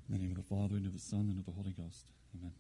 In the name of the Father, and of the Son, and of the Holy Ghost. Amen.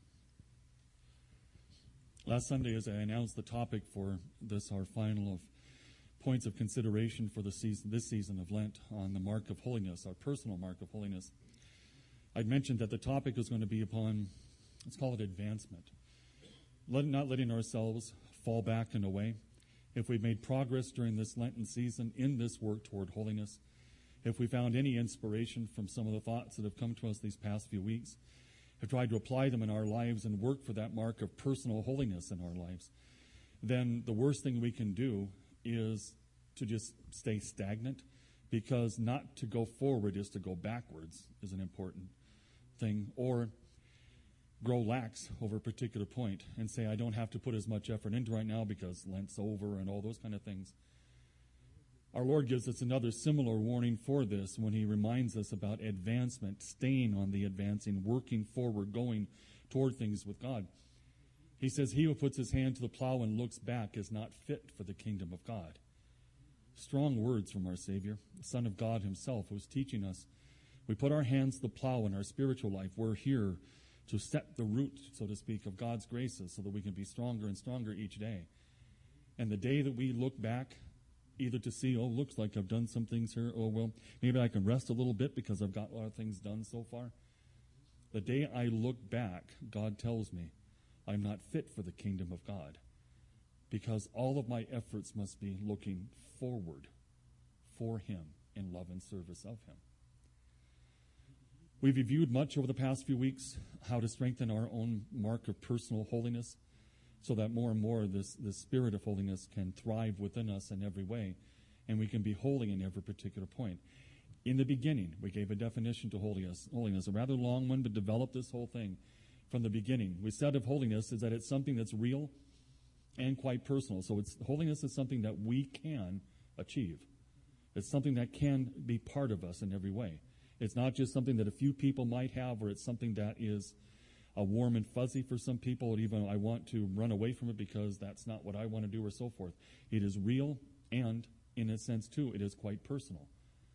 Last Sunday, as I announced the topic for this, our final of points of consideration for this season of Lent on the mark of holiness, our personal mark of holiness, I'd mentioned that the topic is going to be upon, let's call it advancement. Not letting ourselves fall back and away. If we've made progress during this Lenten season in this work toward holiness, if we found any inspiration from some of the thoughts that have come to us these past few weeks, have tried to apply them in our lives and work for that mark of personal holiness in our lives, then the worst thing we can do is to just stay stagnant, because not to go forward is to go backwards is an important thing, or grow lax over a particular point and say, I don't have to put as much effort into right now because Lent's over and all those kind of things. Our Lord gives us another similar warning for this when he reminds us about advancement, staying on the advancing, working forward, going toward things with God. He says, he who puts his hand to the plow and looks back is not fit for the kingdom of God. Strong words from our Savior, the Son of God himself, who was teaching us. We put our hands to the plow in our spiritual life. We're here to set the root, so to speak, of God's graces so that we can be stronger and stronger each day. And the day that we look back, either to see, looks like I've done some things here, maybe I can rest a little bit because I've got a lot of things done so far. The day I look back, God tells me I'm not fit for the kingdom of God, because all of my efforts must be looking forward for him in love and service of him. We've reviewed much over the past few weeks how to strengthen our own mark of personal holiness, so that more and more this spirit of holiness can thrive within us in every way, and we can be holy in every particular point. In the beginning, we gave a definition to holiness, a rather long one, but developed this whole thing from the beginning. We said of holiness is that it's something that's real and quite personal. So holiness is something that we can achieve. It's something that can be part of us in every way. It's not just something that a few people might have, or it's something that is warm and fuzzy for some people, or even I want to run away from it because that's not what I want to do, or so forth. It is real, and in a sense too, it is quite personal.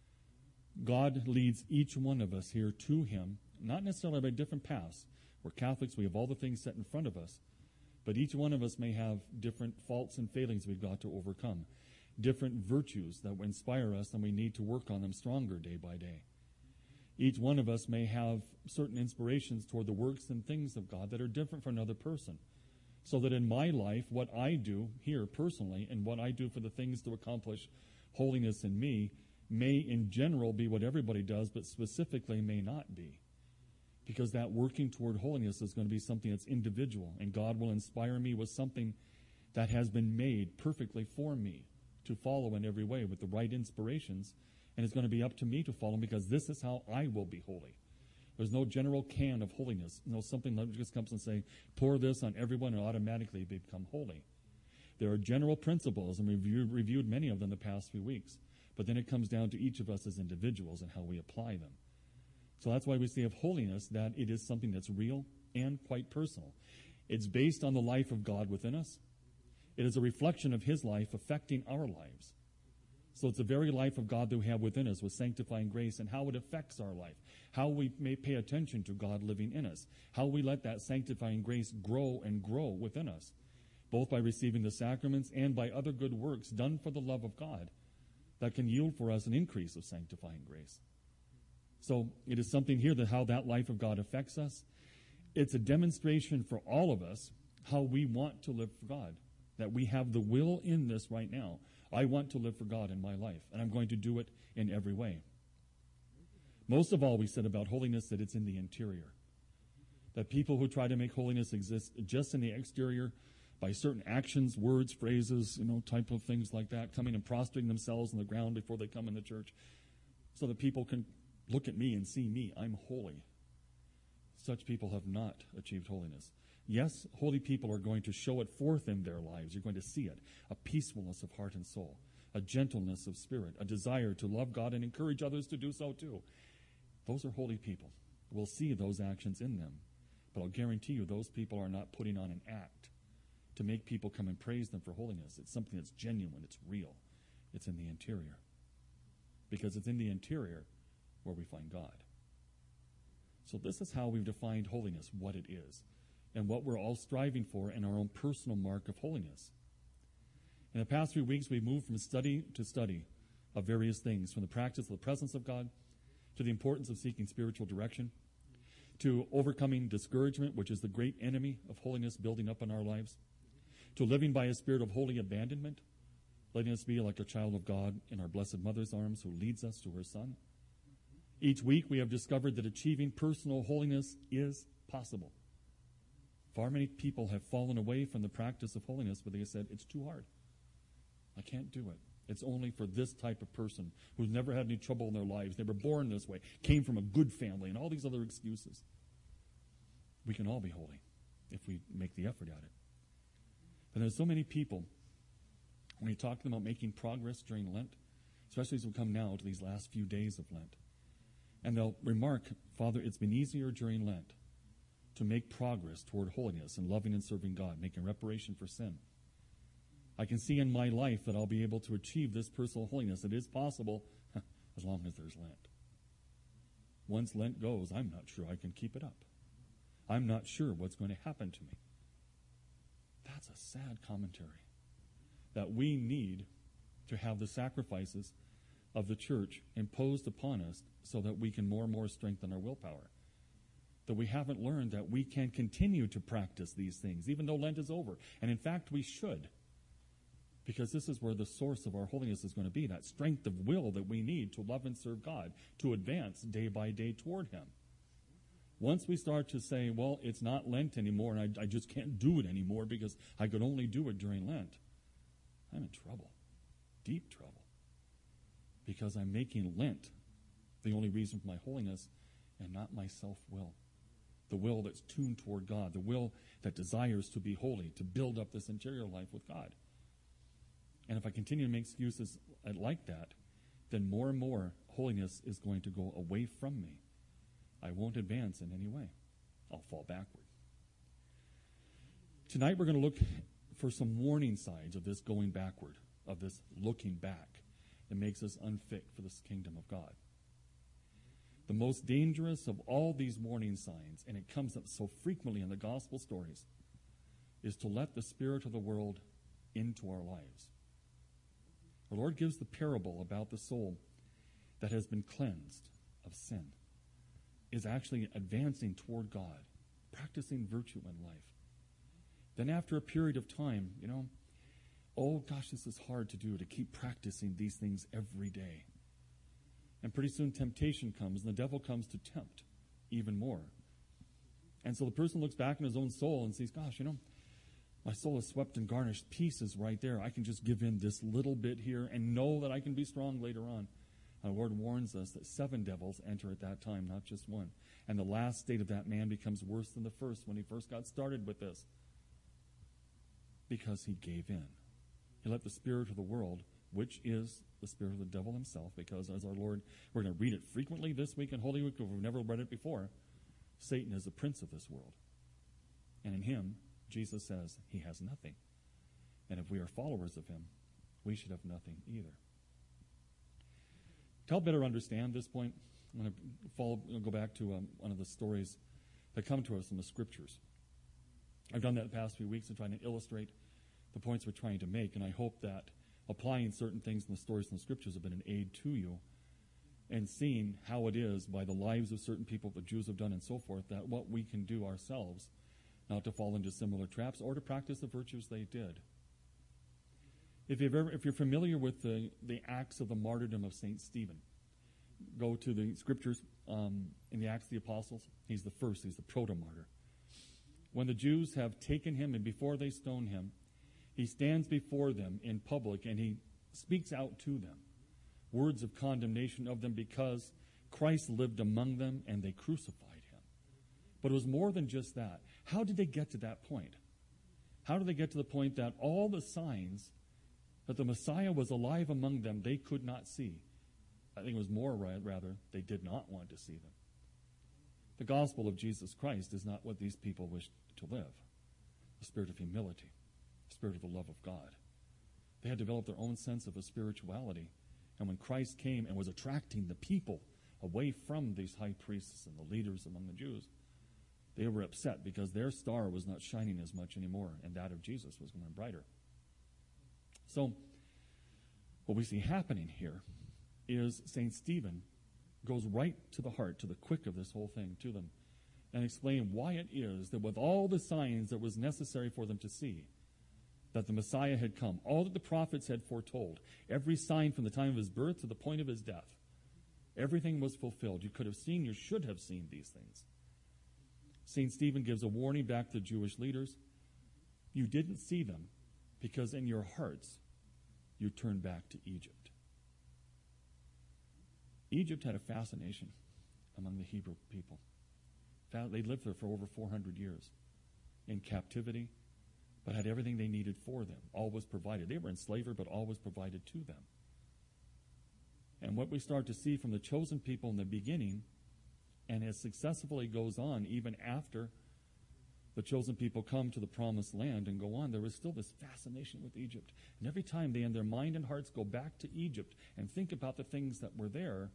God leads each one of us here to him, not necessarily by different paths. We're Catholics, we have all the things set in front of us, but each one of us may have different faults and failings we've got to overcome, different virtues that will inspire us, and we need to work on them stronger day by day. Each one of us may have certain inspirations toward the works and things of God that are different from another person. So that in my life, what I do here personally and what I do for the things to accomplish holiness in me may in general be what everybody does, but specifically may not be. Because that working toward holiness is going to be something that's individual, and God will inspire me with something that has been made perfectly for me to follow in every way with the right inspirations. And it's going to be up to me to follow, because this is how I will be holy. There's no general can of holiness. Something that just comes and say, pour this on everyone and automatically become holy. There are general principles, and we've reviewed many of them the past few weeks. But then it comes down to each of us as individuals and how we apply them. So that's why we say of holiness that it is something that's real and quite personal. It's based on the life of God within us. It is a reflection of his life affecting our lives. So it's the very life of God that we have within us with sanctifying grace, and how it affects our life, how we may pay attention to God living in us, how we let that sanctifying grace grow and grow within us, both by receiving the sacraments and by other good works done for the love of God that can yield for us an increase of sanctifying grace. So it is something here that how that life of God affects us. It's a demonstration for all of us how we want to live for God, that we have the will in this right now. I want to live for God in my life, and I'm going to do it in every way. Most of all, we said about holiness that it's in the interior. That people who try to make holiness exist just in the exterior by certain actions, words, phrases, type of things like that, coming and prostrating themselves on the ground before they come in the church, so that people can look at me and see me. I'm holy. Such people have not achieved holiness. Yes, holy people are going to show it forth in their lives. You're going to see it. A peacefulness of heart and soul, a gentleness of spirit, a desire to love God and encourage others to do so too. Those are holy people. We'll see those actions in them. But I'll guarantee you those people are not putting on an act to make people come and praise them for holiness. It's something that's genuine. It's real. It's in the interior. Because it's in the interior where we find God. So this is how we've defined holiness, what it is, and what we're all striving for in our own personal mark of holiness. In the past few weeks, we've moved from study to study of various things, from the practice of the presence of God, to the importance of seeking spiritual direction, to overcoming discouragement, which is the great enemy of holiness building up in our lives, to living by a spirit of holy abandonment, letting us be like a child of God in our Blessed Mother's arms who leads us to her Son. Each week we have discovered that achieving personal holiness is possible. Far many people have fallen away from the practice of holiness, but they have said, it's too hard. I can't do it. It's only for this type of person who's never had any trouble in their lives. They were born this way, came from a good family, and all these other excuses. We can all be holy if we make the effort at it. But there's so many people, when you talk to them about making progress during Lent, especially as we come now to these last few days of Lent, and they'll remark, Father, it's been easier during Lent to make progress toward holiness and loving and serving God, making reparation for sin. I can see in my life that I'll be able to achieve this personal holiness. It is possible as long as there's Lent. Once Lent goes, I'm not sure I can keep it up. I'm not sure what's going to happen to me. That's a sad commentary. That we need to have the sacrifices of the church imposed upon us so that we can more and more strengthen our willpower. That we haven't learned that we can continue to practice these things, even though Lent is over. And in fact, we should. Because this is where the source of our holiness is going to be, that strength of will that we need to love and serve God, to advance day by day toward Him. Once we start to say, well, it's not Lent anymore, and I just can't do it anymore because I could only do it during Lent, I'm in trouble, deep trouble. Because I'm making Lent the only reason for my holiness and not my self-will. The will that's tuned toward God, the will that desires to be holy, to build up this interior life with God. And if I continue to make excuses like that, then more and more holiness is going to go away from me. I won't advance in any way. I'll fall backward. Tonight we're going to look for some warning signs of this going backward, of this looking back that makes us unfit for this kingdom of God. The most dangerous of all these warning signs, and it comes up so frequently in the gospel stories, is to let the spirit of the world into our lives. The Lord gives the parable about the soul that has been cleansed of sin, is actually advancing toward God, practicing virtue in life. Then after a period of time, oh gosh, this is hard to do, to keep practicing these things every day. And pretty soon temptation comes, and the devil comes to tempt even more. And so the person looks back in his own soul and sees, gosh, my soul is swept and garnished. Peace is right there. I can just give in this little bit here and know that I can be strong later on. The Lord warns us that 7 devils enter at that time, not just one. And the last state of that man becomes worse than the first when he first got started with this. Because he gave in. He let the spirit of the world, which is the spirit of the devil himself, because as our Lord, we're going to read it frequently this week in Holy Week, if we've never read it before, Satan is the prince of this world. And in him, Jesus says he has nothing. And if we are followers of him, we should have nothing either. To help better understand this point, I'm going to go back to one of the stories that come to us in the Scriptures. I've done that the past few weeks in trying to illustrate the points we're trying to make, and I hope that applying certain things in the stories in the Scriptures have been an aid to you and seeing how it is by the lives of certain people, the Jews have done and so forth, that what we can do ourselves not to fall into similar traps or to practice the virtues they did. If you're familiar with the acts of the martyrdom of St. Stephen, go to the Scriptures in the Acts of the Apostles. He's the first, he's the proto-martyr. When the Jews have taken him and before they stone him, he stands before them in public and he speaks out to them words of condemnation of them because Christ lived among them and they crucified him. But it was more than just that. How did they get to that point? How did they get to the point that all the signs that the Messiah was alive among them, they could not see? I think it was more rather, they did not want to see them. The gospel of Jesus Christ is not what these people wished to live. The spirit of humility, the spirit of the love of God. They had developed their own sense of a spirituality. And when Christ came and was attracting the people away from these high priests and the leaders among the Jews. They were upset because their star was not shining as much anymore, and that of Jesus was going brighter. So, what we see happening here is St. Stephen goes right to the heart, to the quick of this whole thing to them, and explain why it is that with all the signs that was necessary for them to see, that the Messiah had come, all that the prophets had foretold, every sign from the time of his birth to the point of his death, everything was fulfilled. You could have seen, you should have seen these things. St. Stephen gives a warning back to the Jewish leaders. You didn't see them because in your hearts you turned back to Egypt. Egypt had a fascination among the Hebrew people. They lived there for over 400 years in captivity, but had everything they needed for them. All was provided. They were in slavery, but all was provided to them. And what we start to see from the chosen people in the beginning, and as successfully goes on even after the chosen people come to the promised land and go on, there is still this fascination with Egypt. And every time they in their mind and hearts go back to Egypt and think about the things that were there,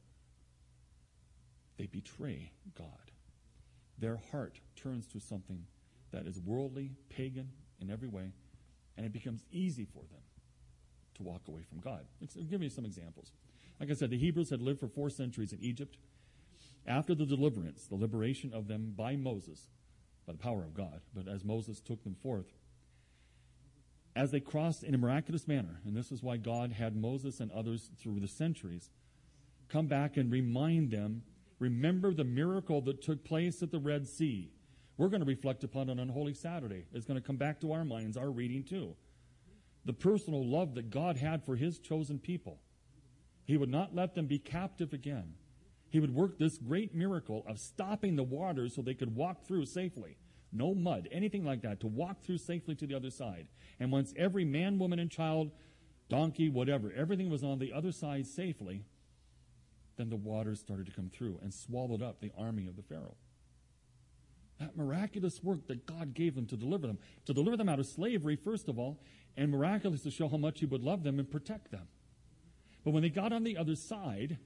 they betray God. Their heart turns to something that is worldly, pagan in every way, and it becomes easy for them to walk away from God. I'll give you some examples. Like I said, the Hebrews had lived for 4 centuries in Egypt. After the deliverance, the liberation of them by Moses, by the power of God, but as Moses took them forth, as they crossed in a miraculous manner, and this is why God had Moses and others through the centuries come back and remind them, remember the miracle that took place at the Red Sea. We're going to reflect upon it on Holy Saturday. It's going to come back to our minds, our reading too. The personal love that God had for his chosen people. He would not let them be captive again. He would work this great miracle of stopping the waters so they could walk through safely. No mud, anything like that, to walk through safely to the other side. And once every man, woman, and child, donkey, whatever, everything was on the other side safely, then the waters started to come through and swallowed up the army of the Pharaoh. That miraculous work that God gave them to deliver them out of slavery, first of all, and miraculous to show how much he would love them and protect them. But when they got on the other side,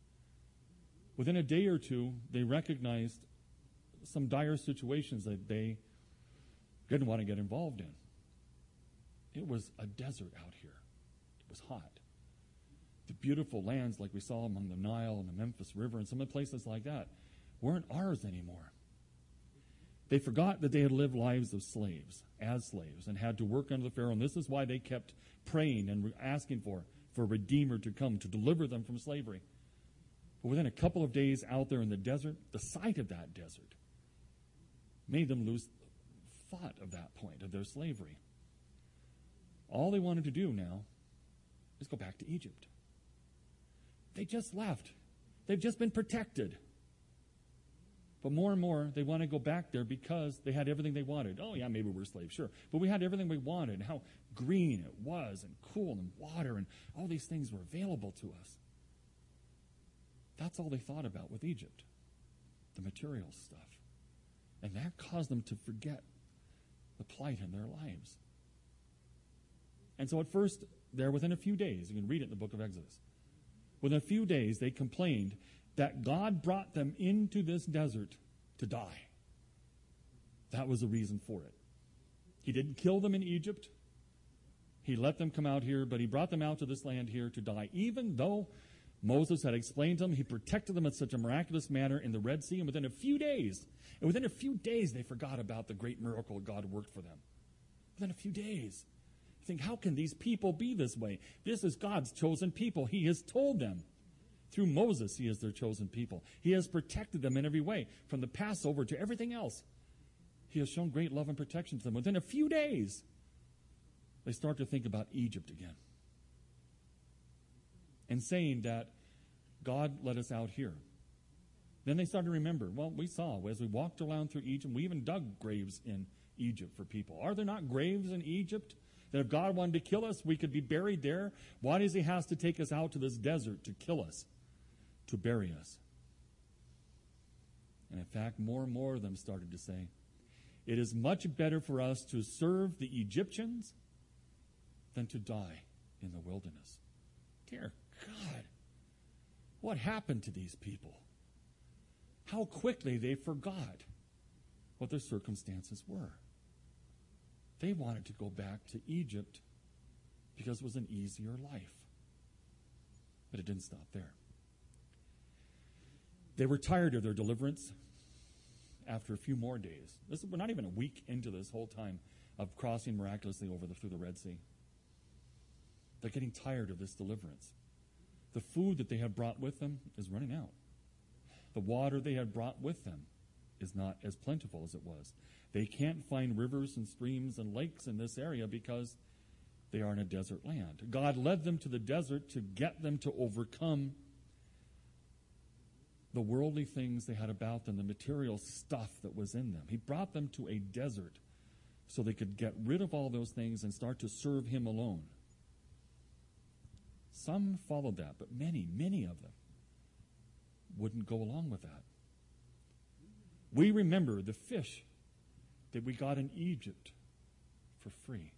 within a day or two, they recognized some dire situations that they didn't want to get involved in. It was a desert out here. It was hot. The beautiful lands like we saw among the Nile and the Memphis River and some of the places like that weren't ours anymore. They forgot that they had lived lives of slaves, as slaves, and had to work under the Pharaoh. And this is why they kept praying and asking for a Redeemer to come to deliver them from slavery. But within a couple of days out there in the desert, the sight of that desert made them lose thought of that point, of their slavery. All they wanted to do now is go back to Egypt. They just left. They've just been protected. But more and more, they want to go back there because they had everything they wanted. Oh, yeah, maybe we're slaves, sure. But we had everything we wanted, and how green it was, and cool, and water, and all these things were available to us. That's all they thought about with Egypt, the material stuff. And that caused them to forget the plight in their lives. And so at first, there within a few days, you can read it in the book of Exodus, within a few days, they complained that God brought them into this desert to die. That was the reason for it. He didn't kill them in Egypt. He let them come out here, but he brought them out to this land here to die, even though Moses had explained to them, he protected them in such a miraculous manner in the Red Sea, and within a few days, they forgot about the great miracle God worked for them. Within a few days. You think, how can these people be this way? This is God's chosen people. He has told them. Through Moses, he is their chosen people. He has protected them in every way, from the Passover to everything else. He has shown great love and protection to them. Within a few days, they start to think about Egypt again. And saying that God let us out here. Then they started to remember, well, we saw as we walked around through Egypt, we even dug graves in Egypt for people. Are there not graves in Egypt? That if God wanted to kill us, we could be buried there? Why does he have to take us out to this desert to kill us, to bury us? And in fact, more and more of them started to say, it is much better for us to serve the Egyptians than to die in the wilderness. Dear God, what happened to these people? how quickly they forgot what their circumstances were. They wanted to go back to Egypt because it was an easier life. But it didn't stop there. They were tired of their deliverance after a few more days. We're not even a week into this whole time of crossing miraculously through the Red Sea. They're getting tired of this deliverance. The food that they had brought with them is running out. The water they had brought with them is not as plentiful as it was. They can't find rivers and streams and lakes in this area because they are in a desert land. God led them to the desert to get them to overcome the worldly things they had about them, the material stuff that was in them. He brought them to a desert so they could get rid of all those things and start to serve Him alone. Some followed that, but many of them wouldn't go along with that. We remember the fish that we got in Egypt for free.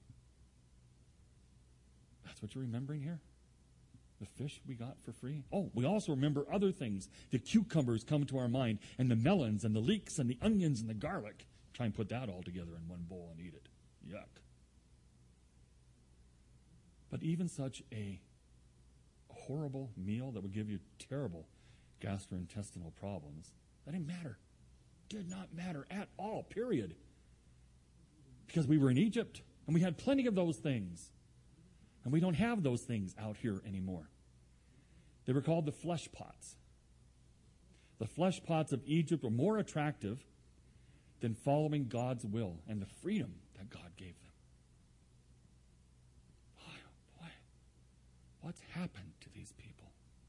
That's what you're remembering here? The fish we got for free? Oh, we also remember other things. The cucumbers come to our mind, and the melons, and the leeks, and the onions, and the garlic. Try and put that all together in one bowl and eat it. Yuck. But even such a horrible meal that would give you terrible gastrointestinal problems, that didn't matter. Did not matter at all, period. Because we were in Egypt, and we had plenty of those things. And we don't have those things out here anymore. They were called the flesh pots. The flesh pots of Egypt were more attractive than following God's will and the freedom that God gave them. Boy, what's happened to these people?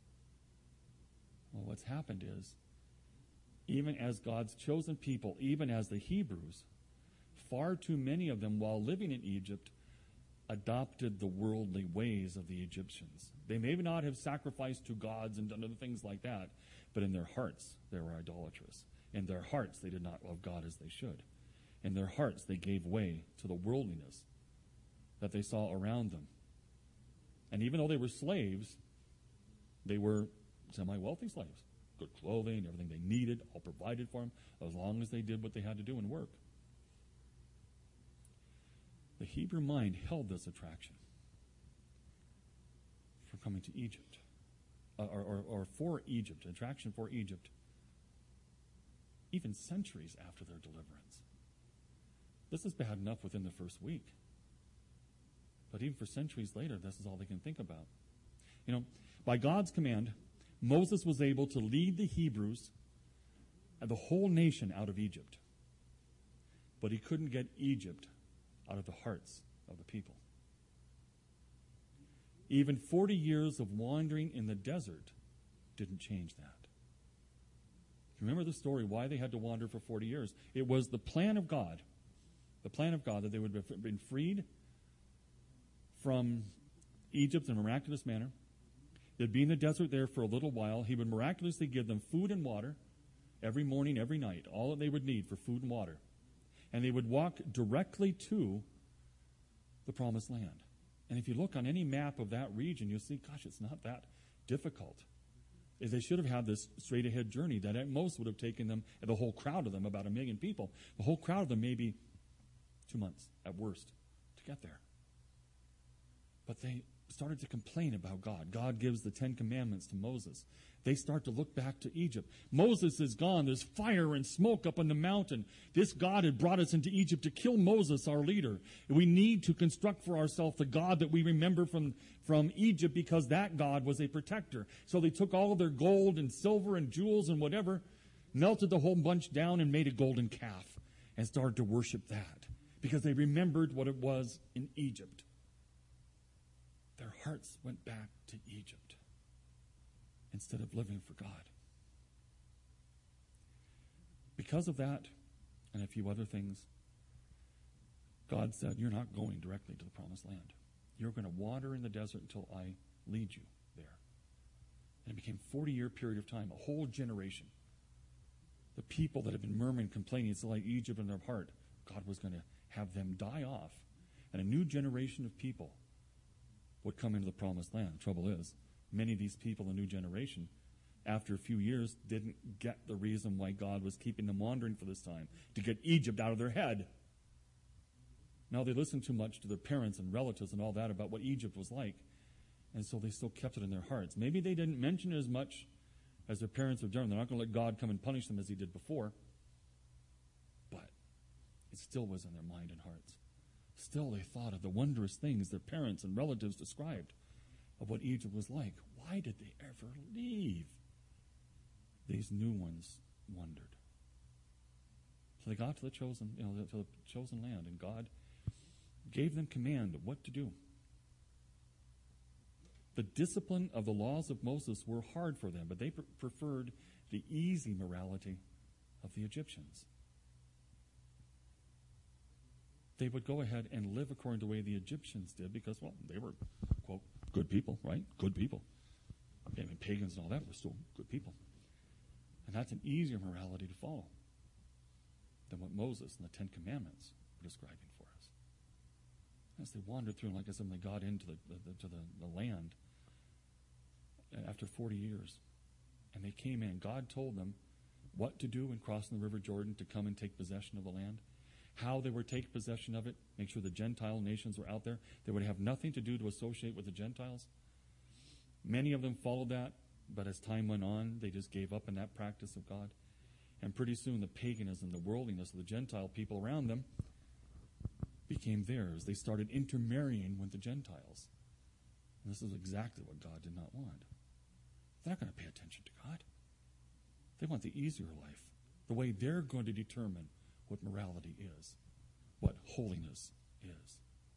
Well, what's happened is, even as God's chosen people, even as the Hebrews, far too many of them, while living in Egypt, adopted the worldly ways of the Egyptians. They may not have sacrificed to gods and done other things like that, but in their hearts they were idolatrous. In their hearts they did not love God as they should. In their hearts they gave way to the worldliness that they saw around them. And even though they were slaves, they were semi-wealthy slaves. Good clothing, everything they needed, all provided for them, as long as they did what they had to do and work. The Hebrew mind held this attraction for coming to Egypt, or for Egypt, attraction for Egypt, even centuries after their deliverance. This is bad enough within the first week. But even for centuries later, this is all they can think about. You know, by God's command, Moses was able to lead the Hebrews and the whole nation out of Egypt. But he couldn't get Egypt out of the hearts of the people. Even 40 years of wandering in the desert didn't change that. Remember the story, why they had to wander for 40 years. It was the plan of God that they would have been freed from Egypt in a miraculous manner. They'd be in the desert there for a little while. He would miraculously give them food and water every morning, every night, all that they would need for food and water. And they would walk directly to the promised land. And if you look on any map of that region, you'll see, gosh, it's not that difficult. They should have had this straight-ahead journey that at most would have taken them, and the whole crowd of them, about 1 million people, the whole crowd of them maybe 2 months at worst to get there. But they started to complain about God. God gives the 10 Commandments to Moses. They start to look back to Egypt. Moses is gone. There's fire and smoke up on the mountain. This God had brought us into Egypt to kill Moses, our leader. We need to construct for ourselves the God that we remember from Egypt, because that God was a protector. So they took all of their gold and silver and jewels and whatever, melted the whole bunch down and made a golden calf and started to worship that because they remembered what it was in Egypt. Their hearts went back to Egypt instead of living for God. Because of that and a few other things, God said, you're not going directly to the promised land. You're going to wander in the desert until I lead you there. And it became a 40-year period of time, a whole generation. The people that had been murmuring, complaining, it's like Egypt in their heart, God was going to have them die off, and a new generation of people would come into the promised land. The trouble is, many of these people, the new generation, after a few years, didn't get the reason why God was keeping them wandering for this time, to get Egypt out of their head. Now they listened too much to their parents and relatives and all that about what Egypt was like, and so they still kept it in their hearts. Maybe they didn't mention it as much as their parents have done. They're not going to let God come and punish them as he did before, but it still was in their mind and hearts. Still they thought of the wondrous things their parents and relatives described of what Egypt was like. Why did they ever leave? These new ones wondered. So they got to the chosen, to the chosen land, and God gave them command of what to do. The discipline of the laws of Moses were hard for them, but they preferred the easy morality of the Egyptians. They would go ahead and live according to the way the Egyptians did because, well, they were, quote, good people, right? Good people. I mean, pagans and all that were still good people. And that's an easier morality to follow than what Moses and the Ten Commandments were describing for us. As they wandered through, and like I said, when they got into the land after 40 years, and they came in, God told them what to do in crossing the River Jordan to come and take possession of the land, how they would take possession of it, make sure the Gentile nations were out there. They would have nothing to do to associate with the Gentiles. Many of them followed that, but as time went on, they just gave up on that practice of God. And pretty soon the paganism, the worldliness of the Gentile people around them became theirs. They started intermarrying with the Gentiles. And this is exactly what God did not want. They're not going to pay attention to God. They want the easier life, the way they're going to determine what morality is, what holiness is.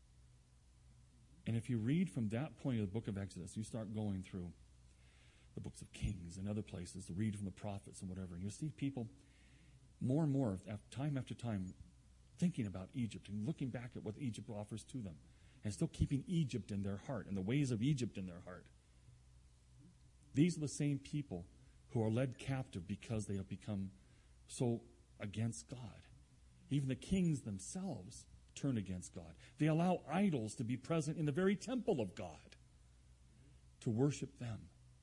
And if you read from that point of the book of Exodus, you start going through the books of Kings and other places to read from the prophets and whatever, and you see people more and more, time after time, thinking about Egypt and looking back at what Egypt offers to them and still keeping Egypt in their heart and the ways of Egypt in their heart. These are the same people who are led captive because they have become so against God. Even the kings themselves turn against God. They allow idols to be present in the very temple of God to worship them.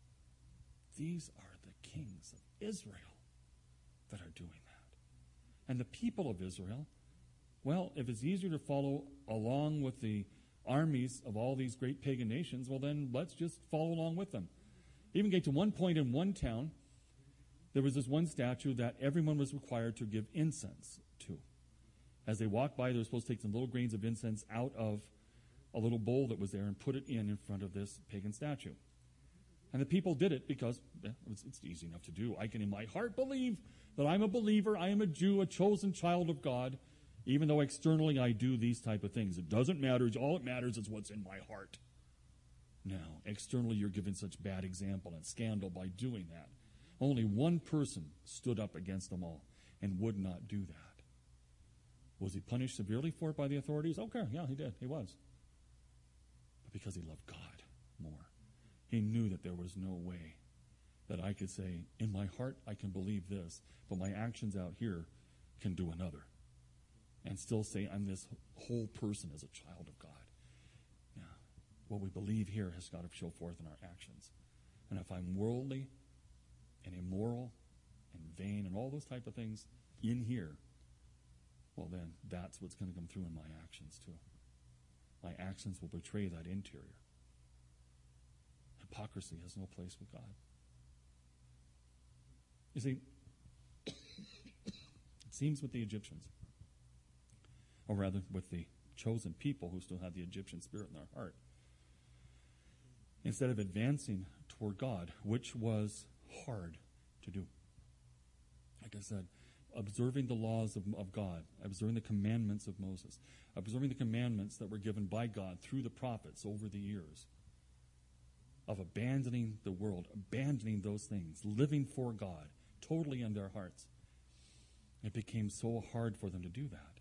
These are the kings of Israel that are doing that. And the people of Israel, well, if it's easier to follow along with the armies of all these great pagan nations, well then let's just follow along with them. Even get to one point in one town, there was this one statue that everyone was required to give incense to. As they walked by, they were supposed to take some little grains of incense out of a little bowl that was there and put it in front of this pagan statue. And the people did it because it's easy enough to do. I can in my heart believe that I'm a believer, I am a Jew, a chosen child of God, even though externally I do these type of things. It doesn't matter. All it matters is what's in my heart. Now, externally you're giving such bad example and scandal by doing that. Only one person stood up against them all and would not do that. Was he punished severely for it by the authorities? Okay, yeah, he did. He was. But because he loved God more. He knew that there was no way that I could say, in my heart I can believe this, but my actions out here can do another. And still say I'm this whole person as a child of God. Now, what we believe here has got to show forth in our actions. And if I'm worldly and immoral and vain and all those type of things in here, well then, that's what's going to come through in my actions too. My actions will betray that interior. Hypocrisy has no place with God. You see, it seems with the Egyptians, or rather with the chosen people who still had the Egyptian spirit in their heart, instead of advancing toward God, which was hard to do. Like I said, observing the laws of God, observing the commandments of Moses, observing the commandments that were given by God through the prophets over the years, of abandoning the world, abandoning those things, living for God, totally in their hearts. It became so hard for them to do that.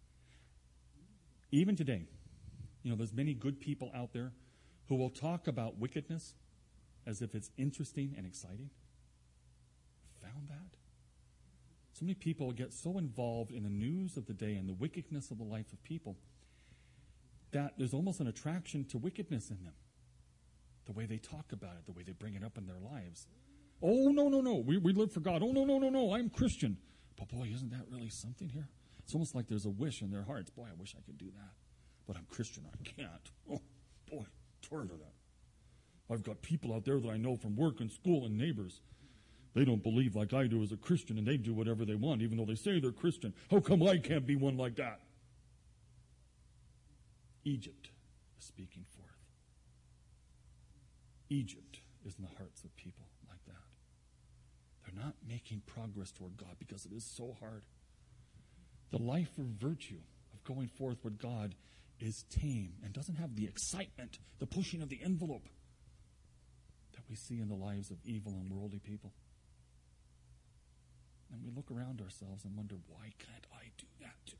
Even today, there's many good people out there who will talk about wickedness as if it's interesting and exciting. Found that? So many people get so involved in the news of the day and the wickedness of the life of people that there's almost an attraction to wickedness in them. The way they talk about it, the way they bring it up in their lives. Oh, no. We live for God. Oh, no. I'm Christian. But boy, isn't that really something here? It's almost like there's a wish in their hearts. Boy, I wish I could do that. But I'm Christian. I can't. Oh, boy, tired of that. I've got people out there that I know from work and school and neighbors. They don't believe like I do as a Christian, and they do whatever they want, even though they say they're Christian. How come I can't be one like that? Egypt is speaking forth. Egypt is in the hearts of people like that. They're not making progress toward God because it is so hard. The life of virtue, of going forth with God, is tame and doesn't have the excitement, the pushing of the envelope that we see in the lives of evil and worldly people. And we look around ourselves and wonder, why can't I do that too?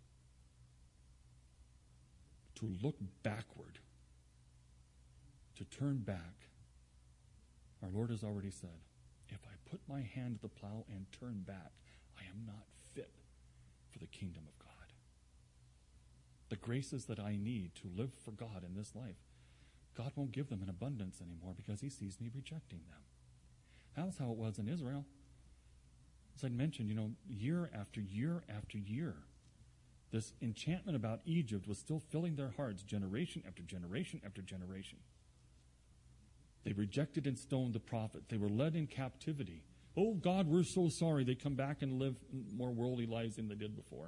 To look backward, to turn back, our Lord has already said, if I put my hand to the plow and turn back, I am not fit for the kingdom of God. The graces that I need to live for God in this life, God won't give them in abundance anymore because he sees me rejecting them. That's how it was in Israel. As I mentioned, year after year after year, this enchantment about Egypt was still filling their hearts generation after generation after generation. They rejected and stoned the prophet. They were led in captivity. Oh, God, we're so sorry. They come back and live more worldly lives than they did before.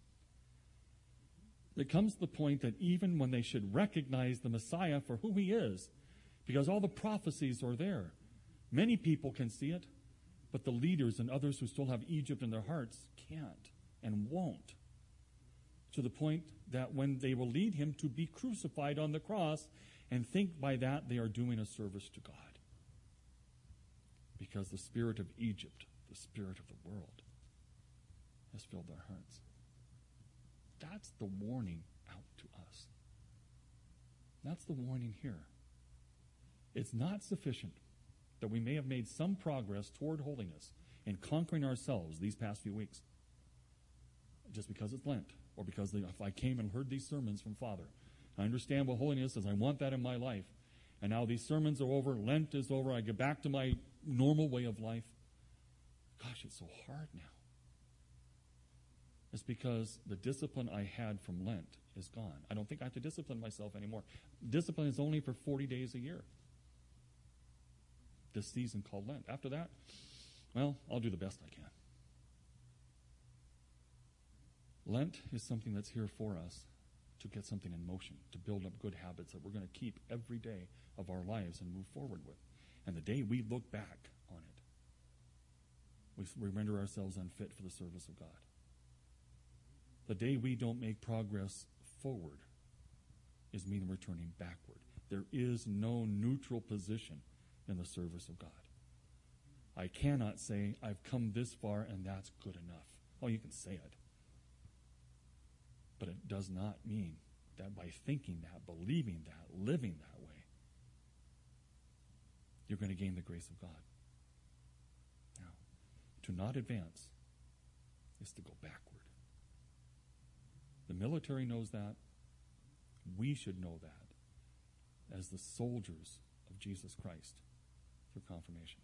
It comes to the point that even when they should recognize the Messiah for who he is, because all the prophecies are there, many people can see it, but the leaders and others who still have Egypt in their hearts can't and won't. To the point that when they will lead him to be crucified on the cross and think by that they are doing a service to God. Because the spirit of Egypt, the spirit of the world, has filled their hearts. That's the warning out to us. That's the warning here. It's not sufficient that we may have made some progress toward holiness in conquering ourselves these past few weeks. Just because it's Lent, or because if I came and heard these sermons from Father, I understand what holiness is, I want that in my life, and now these sermons are over, Lent is over, I get back to my normal way of life. Gosh, it's so hard now. It's because the discipline I had from Lent is gone. I don't think I have to discipline myself anymore. Discipline is only for 40 days a year. This season called Lent. After that, well, I'll do the best I can. Lent is something that's here for us to get something in motion, to build up good habits that we're going to keep every day of our lives and move forward with. And the day we look back on it, we render ourselves unfit for the service of God. The day we don't make progress forward is meaning we're turning backward. There is no neutral position in the service of God. I cannot say, I've come this far and that's good enough. Oh, you can say it. But it does not mean that by thinking that, believing that, living that way, you're going to gain the grace of God. Now, to not advance is to go backward. The military knows that. We should know that as the soldiers of Jesus Christ through confirmation.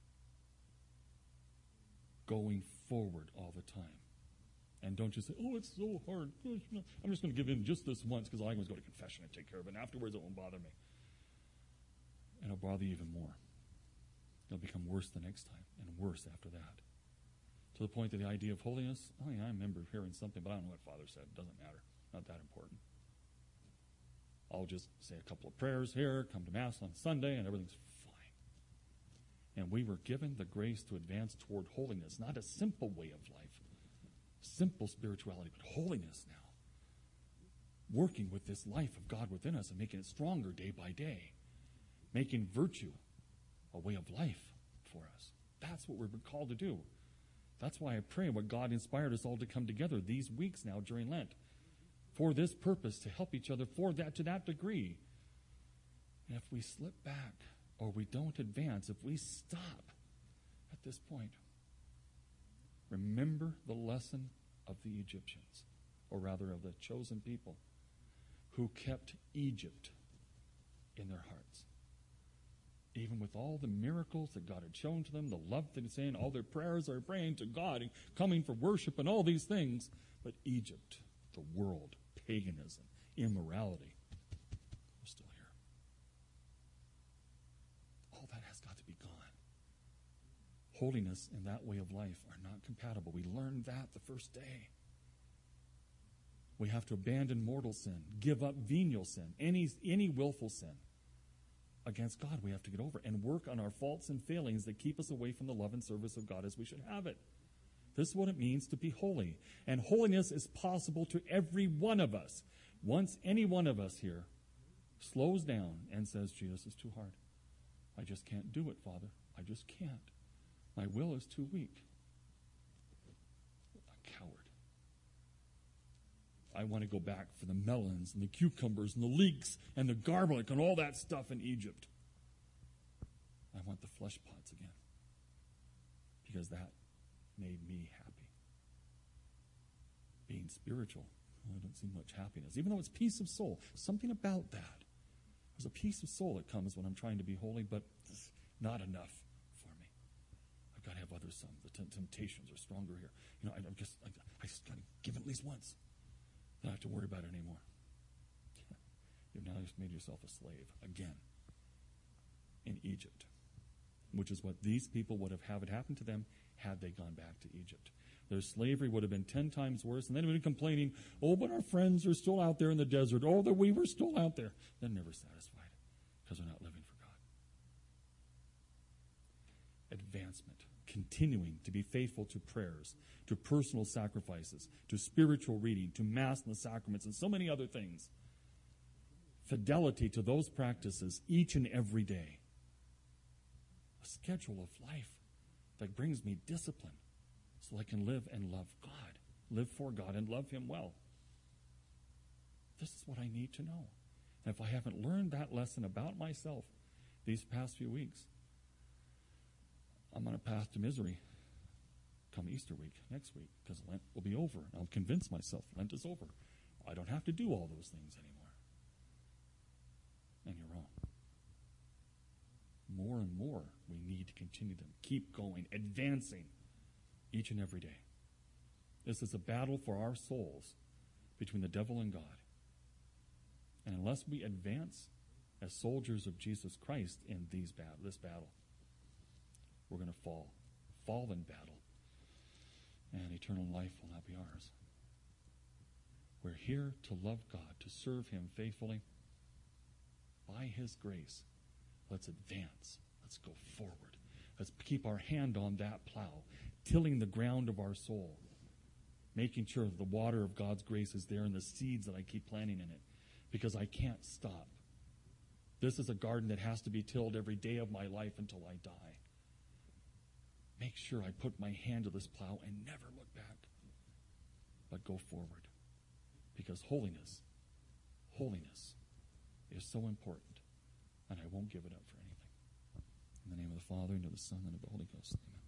Going forward all the time. And don't just say, oh, it's so hard. I'm just going to give in just this once because I always go to confession and take care of it. And afterwards, it won't bother me. And it'll bother you even more. It'll become worse the next time and worse after that. To the point that the idea of holiness, oh yeah, I remember hearing something, but I don't know what Father said. It doesn't matter. Not that important. I'll just say a couple of prayers here, come to Mass on Sunday, and everything's fine. And we were given the grace to advance toward holiness, not a simple way of life, simple spirituality, but holiness now. Working with this life of God within us and making it stronger day by day. Making virtue a way of life for us. That's what we're called to do. That's why I pray what God inspired us all to come together these weeks now during Lent. For this purpose, to help each other for that, to that degree. And if we slip back or we don't advance, if we stop at this point, remember the lesson of the Egyptians, or rather of the chosen people, who kept Egypt in their hearts. Even with all the miracles that God had shown to them, the love that He's saying, all their prayers are praying to God and coming for worship and all these things. But Egypt, the world, paganism, immorality, we're still here. All that has got to be gone. Holiness and that way of life are not compatible. We learned that the first day. We have to abandon mortal sin, give up venial sin, any willful sin against God we have to get over, and work on our faults and failings that keep us away from the love and service of God as we should have it. This is what it means to be holy. And holiness is possible to every one of us. Once any one of us here slows down and says, Jesus is too hard. I just can't do it, Father. I just can't. My will is too weak. A coward. I want to go back for the melons and the cucumbers and the leeks and the garlic and all that stuff in Egypt. I want the flesh pots again. Because that made me happy. Being spiritual, I don't see much happiness. Even though it's peace of soul, something about that. There's a peace of soul that comes when I'm trying to be holy, but it's not enough for me. I've got to have other sons. The temptations are stronger here. You know, I just got to give it at least once. I don't have to worry about it anymore. You've now just made yourself a slave again in Egypt, which is what these people would have had happened to them had they gone back to Egypt. Their slavery would have been 10 times worse, and then they would have been complaining, oh, but our friends are still out there in the desert. Oh, that we were still out there. They're never satisfied because they're not living for God. Advancement, continuing to be faithful to prayers, to personal sacrifices, to spiritual reading, to Mass and the sacraments, and so many other things. Fidelity to those practices each and every day. A schedule of life that brings me discipline so I can live and love God, live for God and love Him well. This is what I need to know. And if I haven't learned that lesson about myself these past few weeks, I'm on a path to misery come Easter week, next week, because Lent will be over. And I'll convince myself Lent is over. I don't have to do all those things anymore. And you're wrong. More and more, we need to continue them. Keep going, advancing each and every day. This is a battle for our souls between the devil and God. And unless we advance as soldiers of Jesus Christ in this battle, we're going to fall in battle, and eternal life will not be ours. We're here to love God, to serve Him faithfully. By His grace, let's advance. Let's go forward. Let's keep our hand on that plow, tilling the ground of our soul, making sure that the water of God's grace is there and the seeds that I keep planting in it, because I can't stop. This is a garden that has to be tilled every day of my life until I die. Make sure I put my hand to this plow and never look back, but go forward, because holiness is so important, and I won't give it up for anything. In the name of the Father, and of the Son, and of the Holy Ghost. Amen.